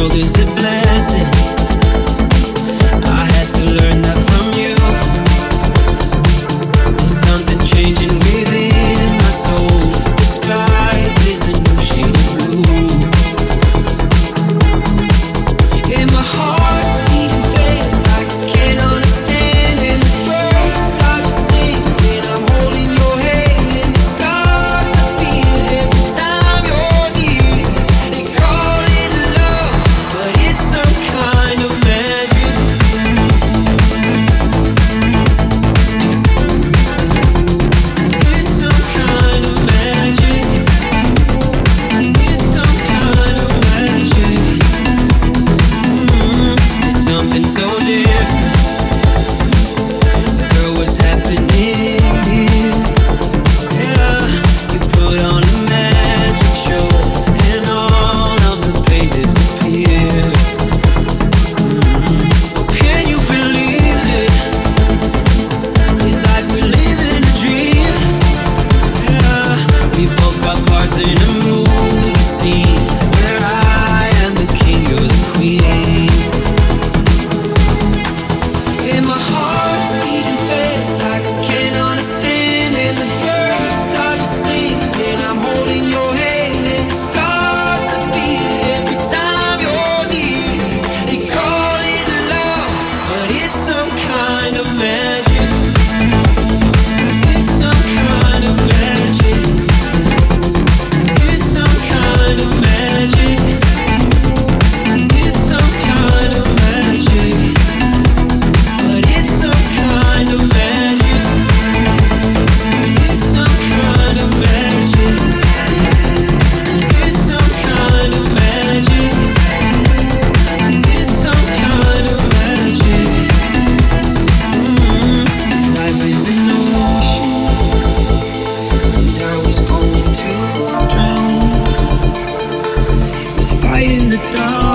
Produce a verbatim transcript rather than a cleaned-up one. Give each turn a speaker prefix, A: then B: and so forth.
A: world is a blessing. I had to learn that from you. There's something changing within my soul. The sky is a new shade of blue. And my heart's beating fast like I can't understand. And the birds start to sing when I'm holding your hand. And the stars appear every time you're near. They call it love, but it's some kind of magic. It's some kind of magic. It's some kind of magic. Mm, There's something so different. Girl, what's happening here? Yeah, you put on a magic show, and all of the pain disappears. Mm. Oh, can you believe it? It's like we're living a dream. Yeah, we both got parts in a movie scene where I am the king, you're the queen. And my heart's beating fast like I can't understand. And the birds start to sing when I'm holding your hand. And the stars appear every time you're near. They call it love, but it's some kind of magic. It's some kind of magic. It's some kind of magic. It's some kind of magic. But it's some kind of magic. It's some kind of magic. It's some kind of magic. It's some kind of magic. Mm, Life is an ocean, and I was going to drown. Was fighting the dark.